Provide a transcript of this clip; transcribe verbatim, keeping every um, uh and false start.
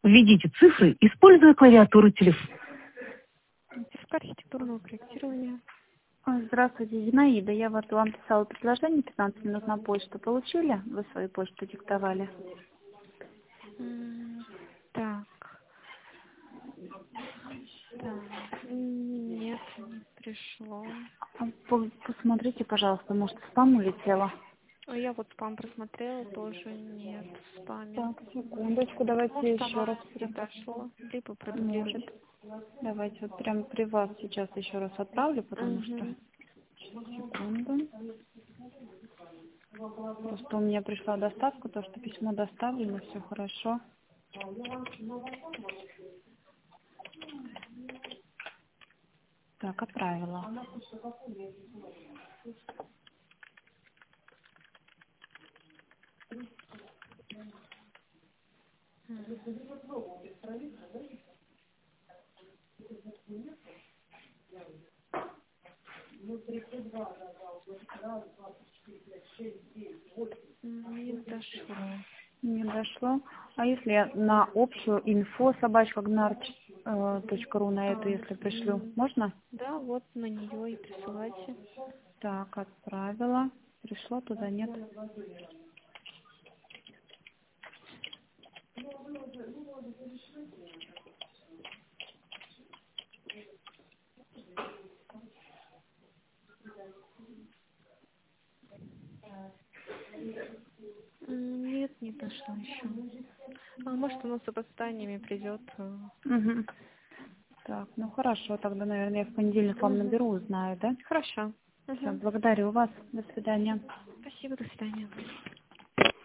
Введите цифры, используя клавиатуру телефона. Архитектурного проектирования. А, Здравствуйте, Зинаида. Я вот вам писала предложение пятнадцать минут на почту. Получили? Вы свою почту диктовали? М, Так. Так. Нет, не пришло. А, по- Посмотрите, пожалуйста, может, в спам улетело? А я вот спам просмотрела, тоже нет в спаме. Так, секундочку, давайте Может, еще раз. она не дошла, либо Может. продублирует. Давайте вот прям при вас сейчас еще раз отправлю, потому что... Угу. Секунду. Просто у меня пришла доставка, то, что письмо доставлено, все хорошо. Так, отправила. Не дошло. Не дошло. А если я на общую инфо собачка гнарч точка ру на эту, А, если пришлю, м, можно? да, вот на нее и присылайте. Так, отправила. Пришло туда, нет? М, Нет, не дошло еще. А может, оно с опозданиями придет. э. Угу. Так, ну хорошо, тогда, наверное, я в понедельник вам Мгм. наберу, узнаю, да? Хорошо. Все, Мгм. благодарю вас. До свидания. Спасибо, до свидания.